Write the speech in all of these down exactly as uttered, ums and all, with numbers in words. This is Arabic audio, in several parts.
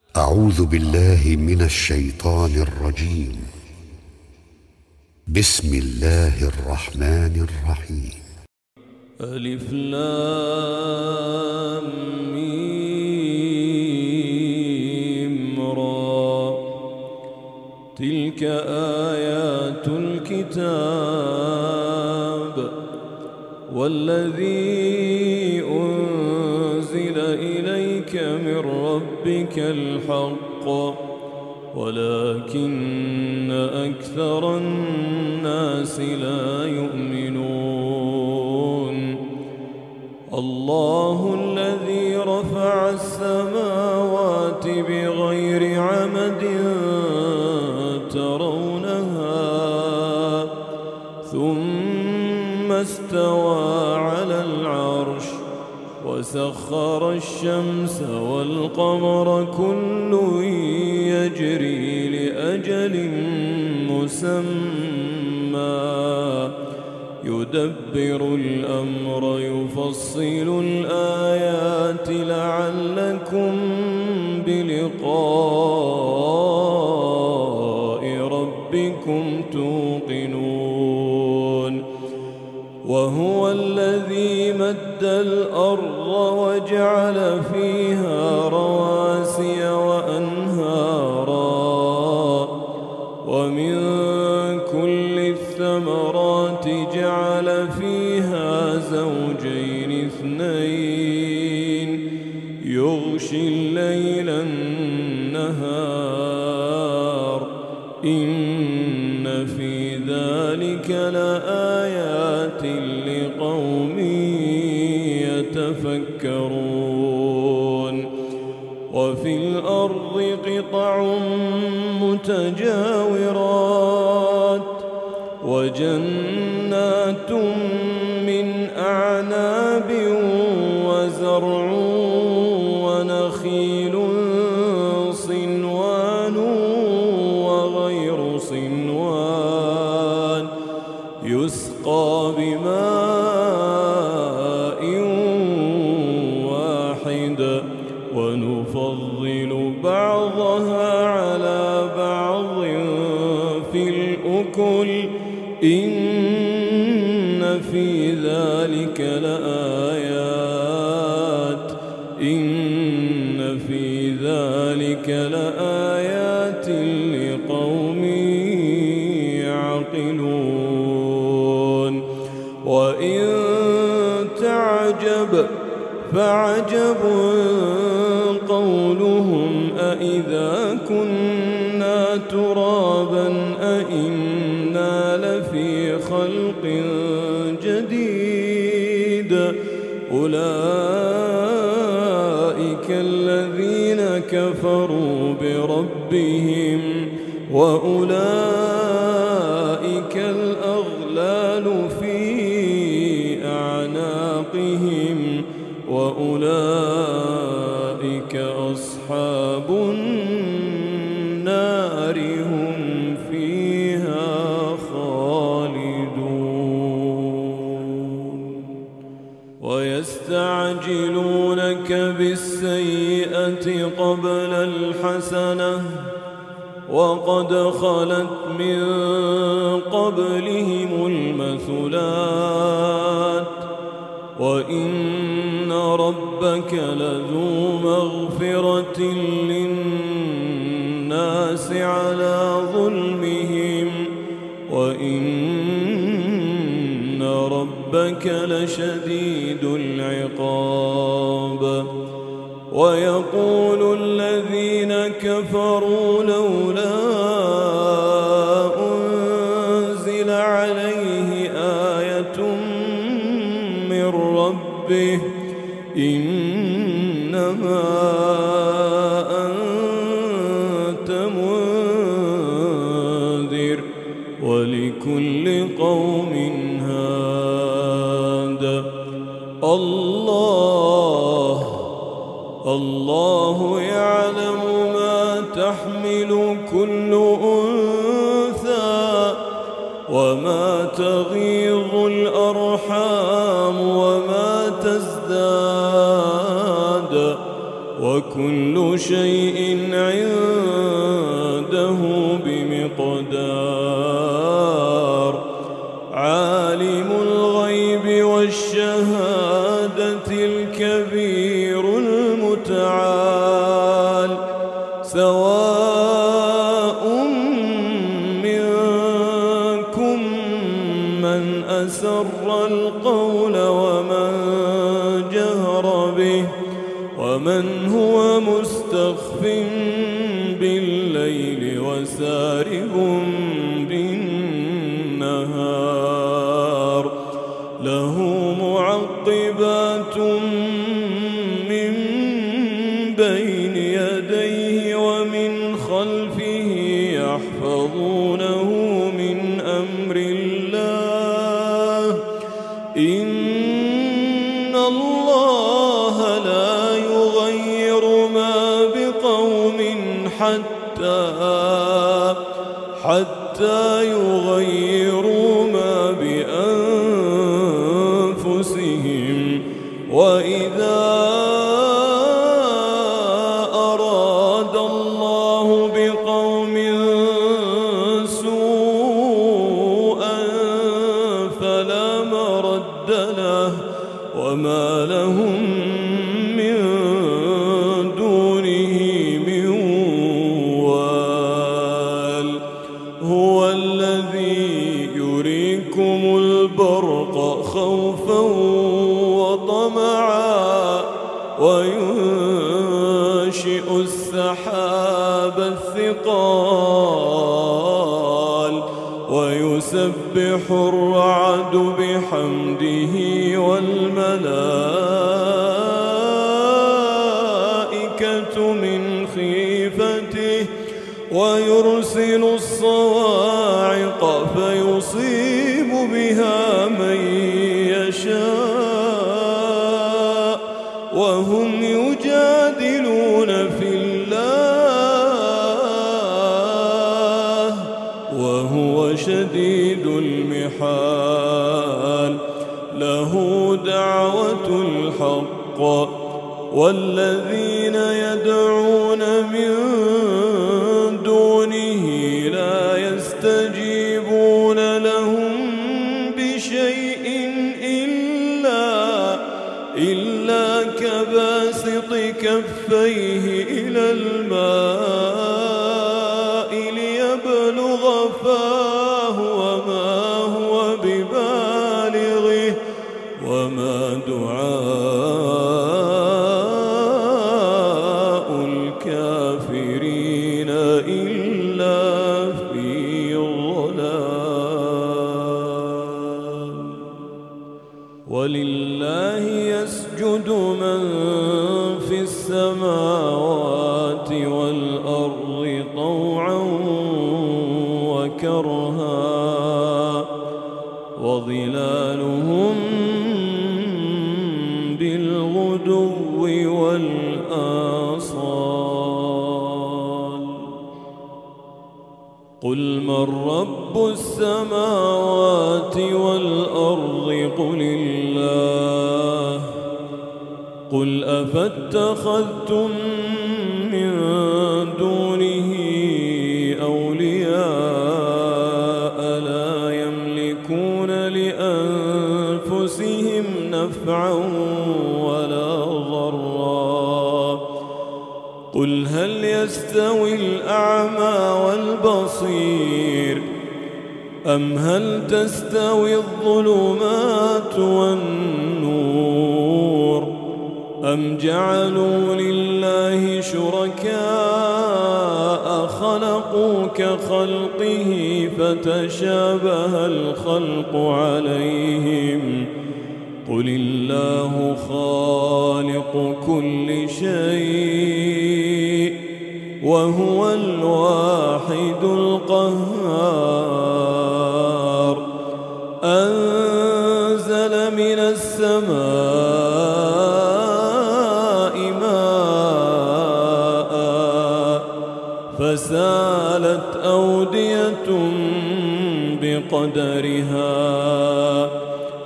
أعوذ بالله من الشيطان الرجيم. بسم الله الرحمن الرحيم. ألف لام ميم را. تلك آيات الكتاب والذي أنزل إليك من ربك الحق ولكن أكثر الناس لا يؤمنون. الله الذي رفع السماوات بغير عمد ترونها ثم استوى على العرش وسخر الشمس والقمر كل يجري لأجل مسمى يدبر الأمر يفصل الآيات لعلكم بلقاء ربكم توقنون. وهو الذي مد الأرض وجعل فيها رواسي وأنهارا ومن كل الثمرات جعل فيها زوجين اثنين يغشي الليل النهار إن في ذلك لآيات لقوم يتفكرون. وفي الأرض قطع متجاورات وجنات من أعناب وزرع ونخيل صنوان وغير صنوان يسقى بماء واحد ونفضل بعضها على بعض في الأكل إن في ذلك لآيات إن في ذلك لآيات لقوم يعقلون. وإن تعجب فعجب قولهم أإذا كنا ترابا أإنا لفي خلق جديد أولئك الذين كفروا بربهم وأولئك الأغلال في أعناقهم وأولئك أصحاب النار هم فيها خالدون. ويستعجلونك بالسيئة قبل الحسنة وقد خلت من قبلهم المثلات وإن ربك لذو مغفرة للناس على ظلمهم وإن ربك لشديد العقاب. ويقول الذين كفروا لولا أنزل عليه آية من ربه إنما أنت منذر ولكل قوم هاد. الله الله يعلم ما تحمل كل أنثى وما تغيض الأرحام وما تزداد وكل شيء عنده بمقدار. عالم الغيب والشهادة الكبير المتعال. سواء منكم من أسر القول ومن جهر به ومن هو مستخف بالليل وسارب بالنهار. له معقبات من بين يديه ومن خلفه يحفظونه من أمر الله. إن الله لا يغير ما بقوم حتى حتى يغيروا ما بأنفسهم. وإذا أراد الله بقوم سوءا فلا مرد له وما لهم من دونه من وال. هو الذي يريكم البرق خوفا وطمعا وينشئ السحاب الثقال ويسبح الرعد بحمده والملائكة من خيفته ويرسل الصواعق فيصيب بها من يشاء وهم يجادلون في الله وهو شديد المحال. له دعوة الحق والذين يدعون من دونه لا يستجيبون لهم بشيء إلا إلا كباسط كفيه إلى الماء ليبلغ فاه وما هو ببالغه وما دعاء الكافرين إلا في ضلال. ولله يسجد من في السماوات والأرض طوعا وكرها وظلالهم بالغدو والآصال. قل من رب السماوات والأرض قل الله. قل أفاتخذتم من دونه أولياء لا يملكون لأنفسهم نفعا ولا ضرا. قل هل يستوي الأعمى والبصير أم هل تستوي الظلمات والنور أم جعلوا لله شركاء خلقوا كخلقه فتشابه الخلق عليهم. قل الله خالق كل شيء وهو الواحد القهار. أنزل من السماء ماء فسالت أودية بقدرها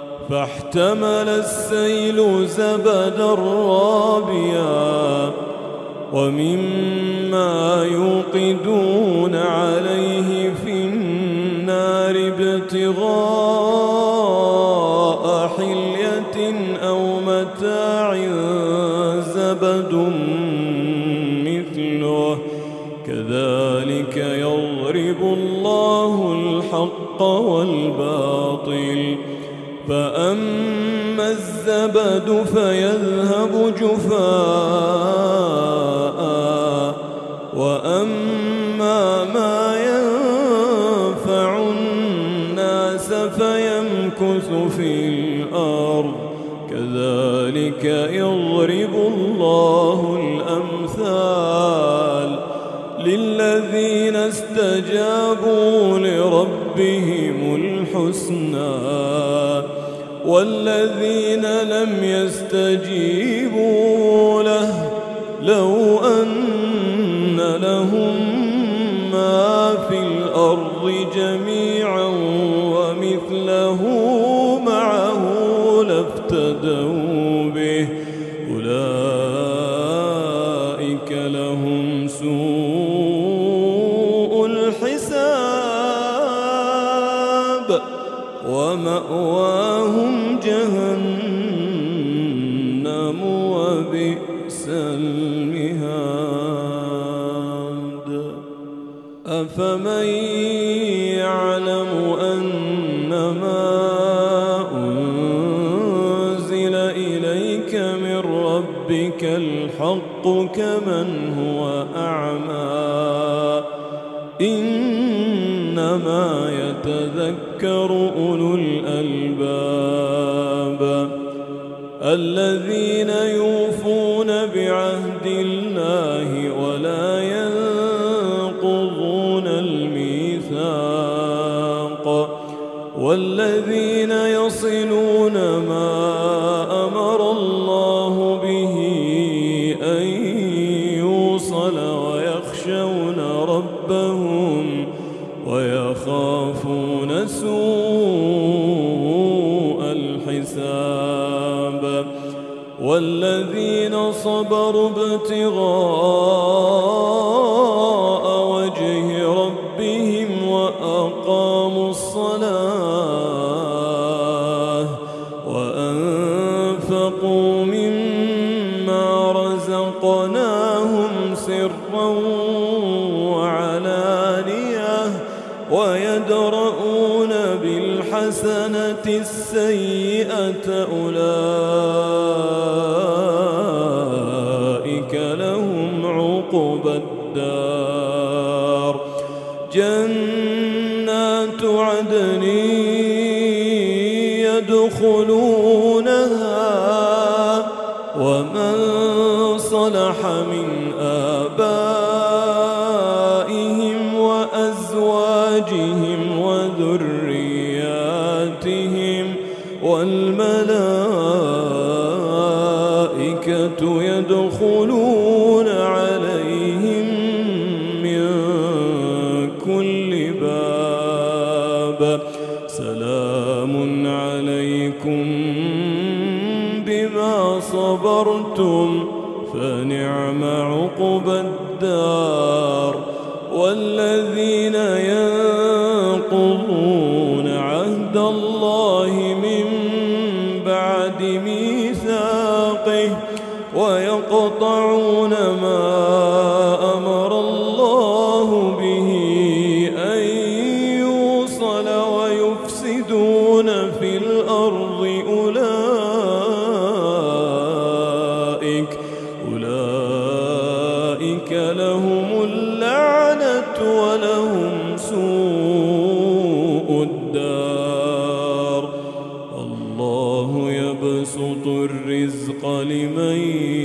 فاحتمل السيل زبدا رابيا ومما يوقدون عليه في النار ابتغاء حلية أو متاع زبد مثله كذلك يضرب الله الحق والباطل فأما الزبد فيذهب جفاء وأما ما ينفع الناس فيمكث في الأرض كذلك يضرب الله الأمثال للذين استجابوا لربهم الحسنى والذين لم يستجيبوا له لو أن لهم ما في الأرض جميعا ومثله معه لافتدوا به أولئك لهم سوء الحساب ومأواهم جهنم وبئس المهاد أفمن يعلم أنما أنزل إليك من ربك الحق كمن هو أعمى إنما يتذكر أولو الألباب الذين يوفون بعهد الله ولا ينقضون الميثاق والذين يصلون ما أمر الله به أن يوصل ويخشون ربهم ويخافون سوء الحساب والذين صبروا ابتغاء وجه ربهم وأقاموا الصلاة وأنفقوا مما رزقناهم سرا وعلانية ويدرؤون بالحسنة السيئة أولئك لهم عقبى الدار جنات عدن يدخلونها ومن صلح من آبائهم وأزواجهم وذرياتهم والملائكة يدخلون عليهم من كل باب سلام عليكم بما صبرتم فنعم عقبى الدار والذين ينقضون عهد الله من بعد ميثاقه ويقطعون ما أمر الله به أن يوصل ويفسدون في الأرض أولئك أولئك لهم اللعنة ولهم سوء الدار الله يبسط الرزق لمن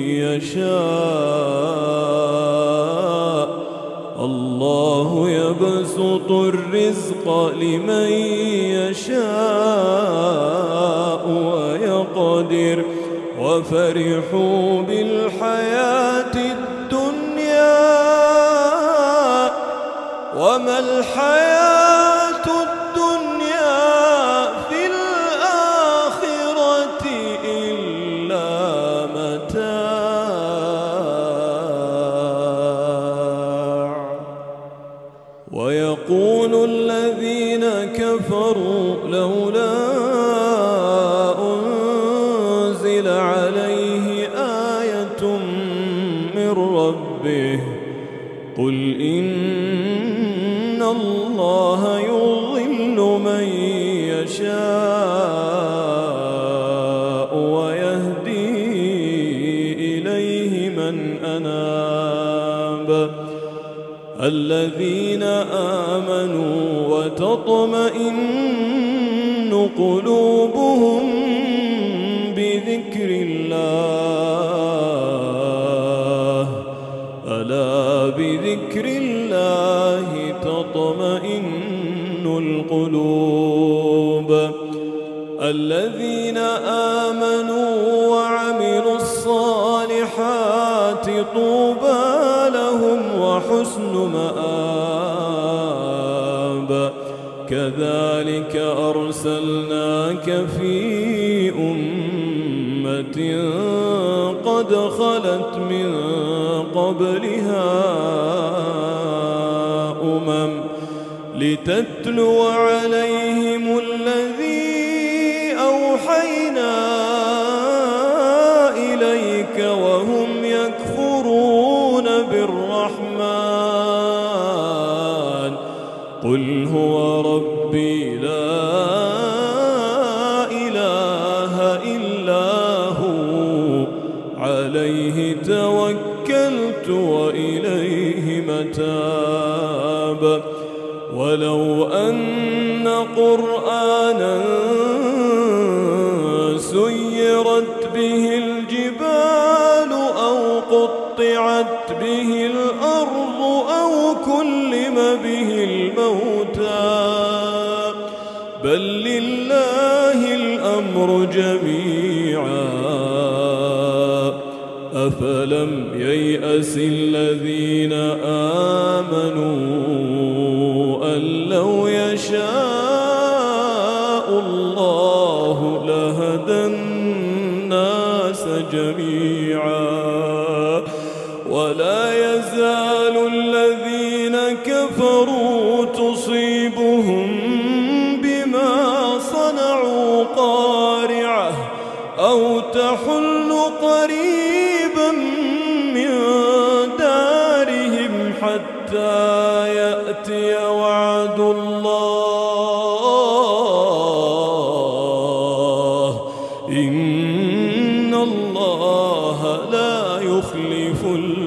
يشاء الله يبسط الرزق لمن يشاء ويقدر وفرحوا بالحياة الدنيا وما الحياة الدنيا في الآخرة إلا متاع ويقول الذين كفروا لولا أنزل عليه آية من ربه قل إن الله يضل من يشاء ويهدي إليه من أناب الذين آمنوا وتطمئن قلوبهم بذكر الله ألا بذكر الله تطمئن القلوب الذين آمنوا وعملوا الصالحات طوبى لهم وحسن مآب كذلك أرسلناك في أمة قد خلت من قبلها أمم لتتلو عليهم الذي أوحينا إليك وهم يكفرون بالرحمن قل هو ربي لا إله إلا هو عليه توكلت وإليه متاب ولو أن قرآنا سيرت به الجبال أو قطعت به الأرض أو كلم به الموتى بل لله الأمر جميعا أفلم ييأس الذين آمنوا أن لو يشاء الله لهدى الناس جميعا ولا يزال الذين كفروا تصيبهم بما صنعوا قارعة أو تحل قريبا من دارهم حتى يأتي وعد الله إن الله لا يخلف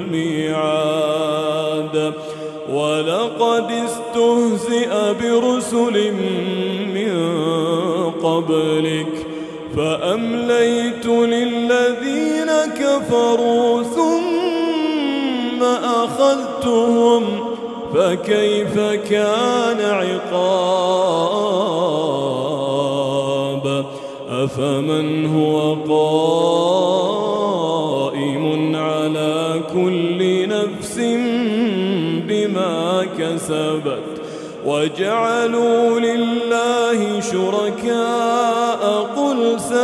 الميعاد ولقد استهزئ برسل من قبلك فأمليت للذين كفروا ثم أخذتهم فكيف كان عقاب أفمن هو قائم على كل نفس بما كسبت وجعلوا لله شركاء قل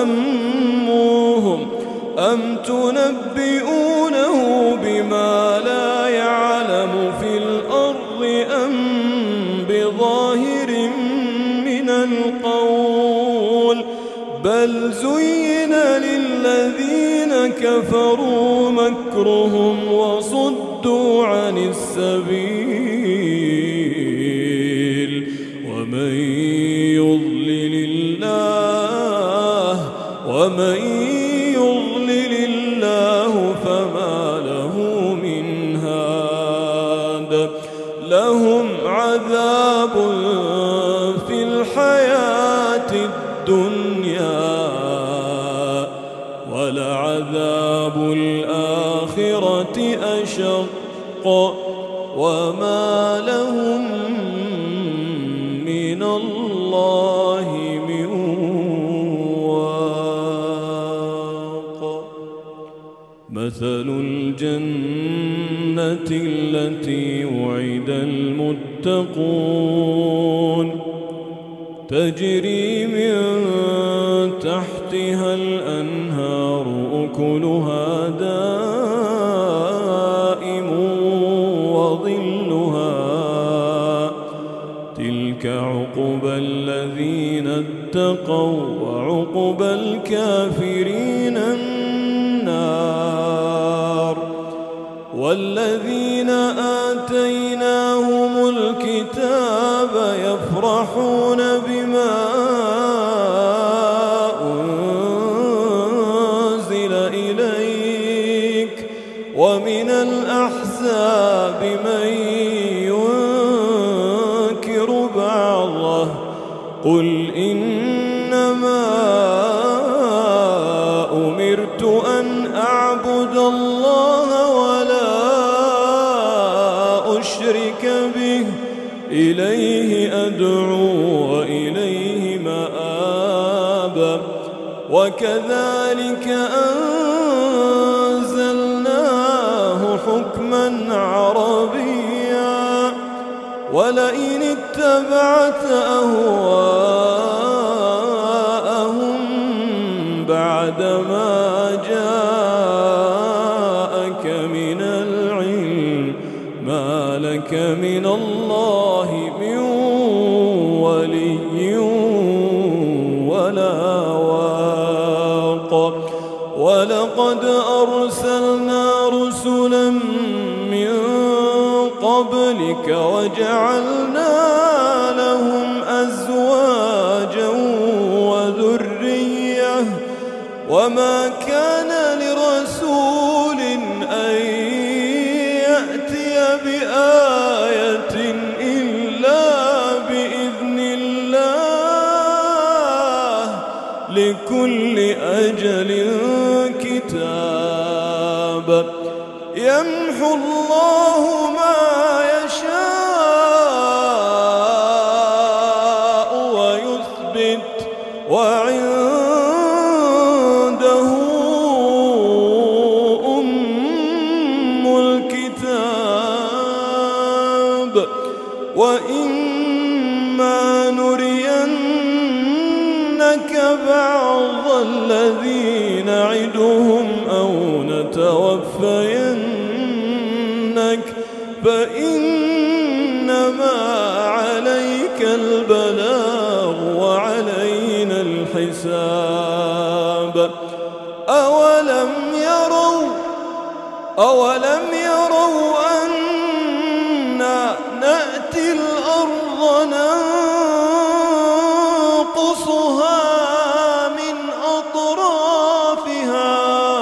سموهم أم تنبئونه بما لا يعلم في الأرض أم بظاهر من القول بل زين للذين كفروا مكرهم وصدوا عن السبيل ومن يضلل الله ومن يضلل الله فما له من هاد لهم عذاب في الحياة الدنيا ولعذاب الآخرة أشق وما لهم من الله من واق مثل الجنة التي وعد المتقون تجري من تحتها الأنهار أكلها دائم وظلها اتقوا وعقبى الكافرين النار. والذين آتيناهم الكتاب يفرحون بما أنزل إليك ومن الأحزاب من ينكر بعضه قل إنما أمرت أن أعبد الله ولا أشرك به إليه أدعو وإليه مآب. وكذلك أنزلناه حكما عربيا ولئن اتبعت أهواءهم بعدما جاءك من العلم ما لك من الله من ولي ولا واق. ولقد أرسلنا رسلا من قبلك وجعلنا لهم أزواجا وذرية وما كان لرسول أن يأتي بآية إلا بإذن الله لكل أجل كتاب. يمحو الله ما يشاء ويثبت وعنده أم الكتاب. وإما نرينك بعض الذي نعدهم أو نتوفينك فإنما عليك البلاغ وعلينا الحساب. أولم يروا أولم يروا أنا نأتي الأرض ننقصها من أطرافها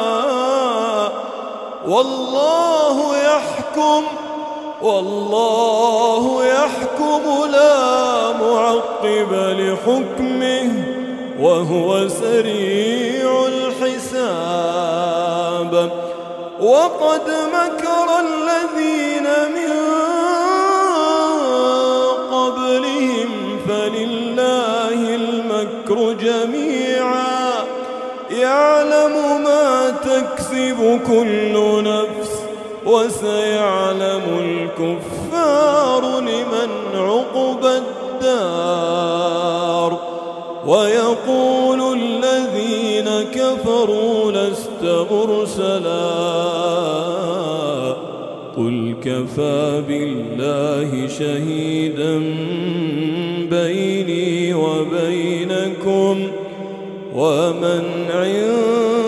والله يحكم والله يحكم لا معقب لحكمه وهو سريع الحساب. وقد مكر الذين من قبلهم فلله المكر جميعا يعلم ما تكسب كل نفس وسيعلم الكفار لمن عقبى الدار. ويقول الذين كفروا لست مرسلا قل كفى بالله شهيدا بيني وبينكم ومن عنده